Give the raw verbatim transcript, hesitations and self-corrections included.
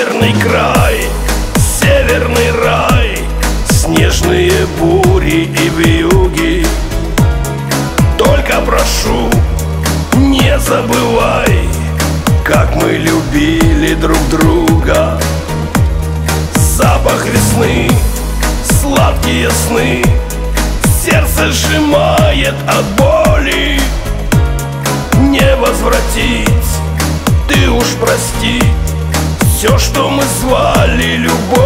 северный край, северный рай, снежные бури и вьюги. Только прошу, не забывай, как мы любили друг друга. Запах весны, сладкие сны, сердце сжимает от боли. Не возвратить, ты уж прости, все, что мы звали любовь.